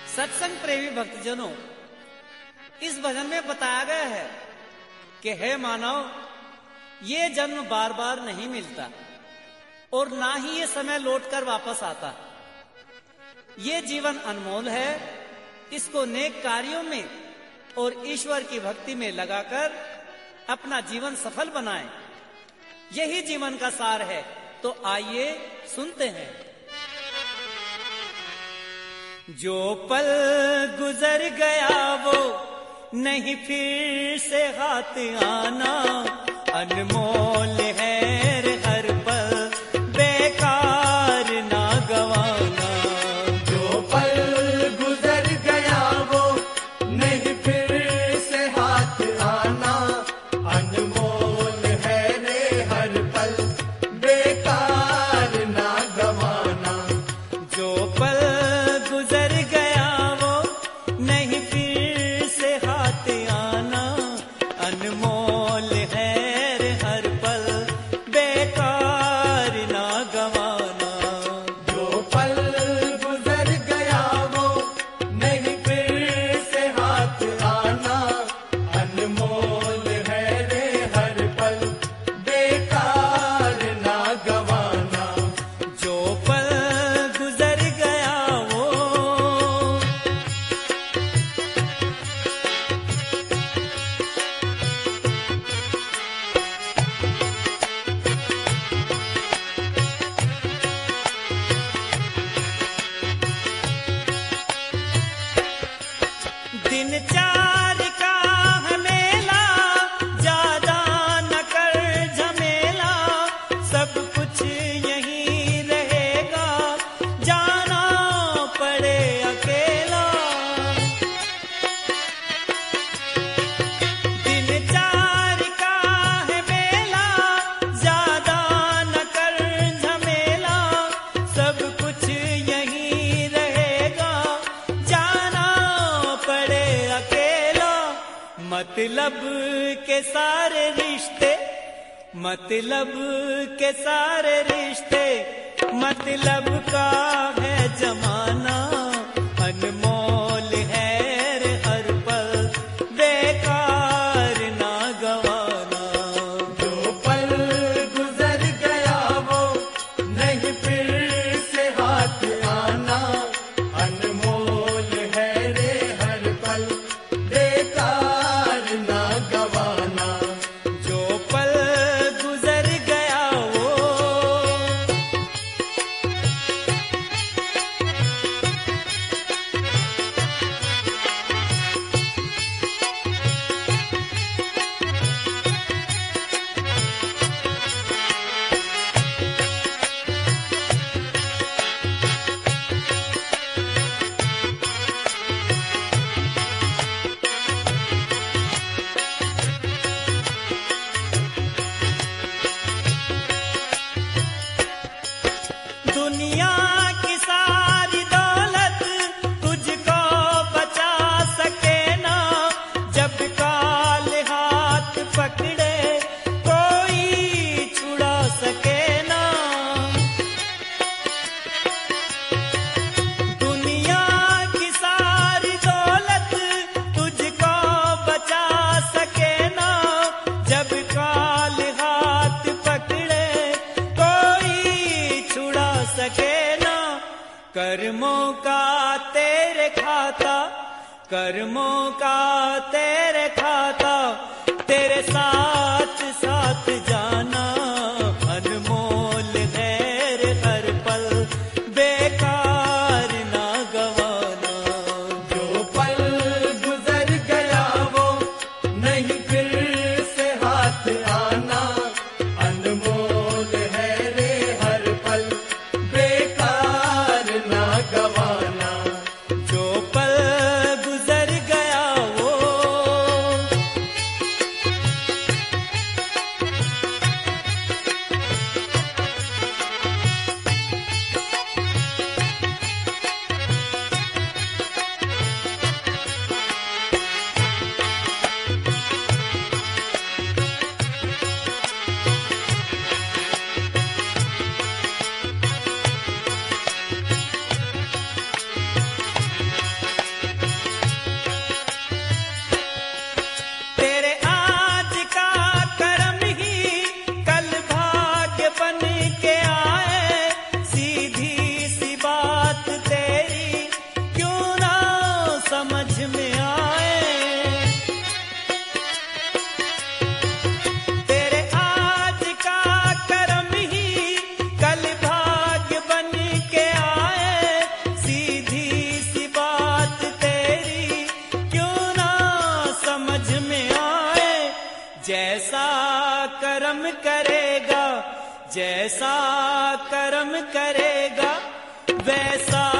सत्संग प्रेमी भक्तजनों, इस भजन में बताया गया है कि हे मानव, ये जन्म बार बार नहीं मिलता और ना ही ये समय लौटकर वापस आता। ये जीवन अनमोल है, इसको नेक कार्यों में और ईश्वर की भक्ति में लगाकर अपना जीवन सफल बनाएं। यही जीवन का सार है। तो आइए सुनते हैं। जो पल गुजर गया वो नहीं फिर से हाथ आना, अनमोल है हर पल बेकार ना गवाना। जो पल गुजर गया वो नहीं फिर से हाथ आना, अनमोल है रे हर पल बेकार ना गवाना। जो पल गुजर गया वो नहीं फिर से हाथ आना, अनमोल है हर पल बेकार ना गवाना। जो पल गुजर गया वो नहीं फिर से हाथ आना, अनमोल है रे हर पल बेकार ना गवाना। जो पल गुजर गया वो दिन चार का है मेला, ज्यादा न कर झमेला, सब कुछ यहीं रहेगा, जाना पड़े अकेला। दिन चार का है मेला, ज्यादा न कर झमेला, सब कुछ यहीं रहेगा, जाना पड़े अकेला। मतलब के सारे रिश्ते, मतलब के सारे रिश्ते, मतलब का है जमाना, अनमोल है रे हर पल बेकार ना गवाना। जो पल गुजर गया वो नहीं फिर से हाथ आना, अनमोल है रे हर पल बेकार ना गवाना। जो पल गुजर गया वो दुनिया की सारी दौलत तुझको बचा सके ना, जब काल हाथ पकड़े कोई छुड़ा सके ना। दुनिया की सारी दौलत तुझको बचा सके ना, जब काल हाथ पकड़े कोई छुड़ा सके ना। कर्मों का तेरे खाता, कर्मों का तेरे खाता, तेरे साथ साथ जाना, अनमोल है रे हर पल बेकार ना गवाना। जो पल गुजर गया वो नहीं फिर से हाथ आना, अनमोल है रे हर पल बेकार ना गवाना। जो पल गुजर गया वो करेगा, जैसा कर्म करेगा वैसा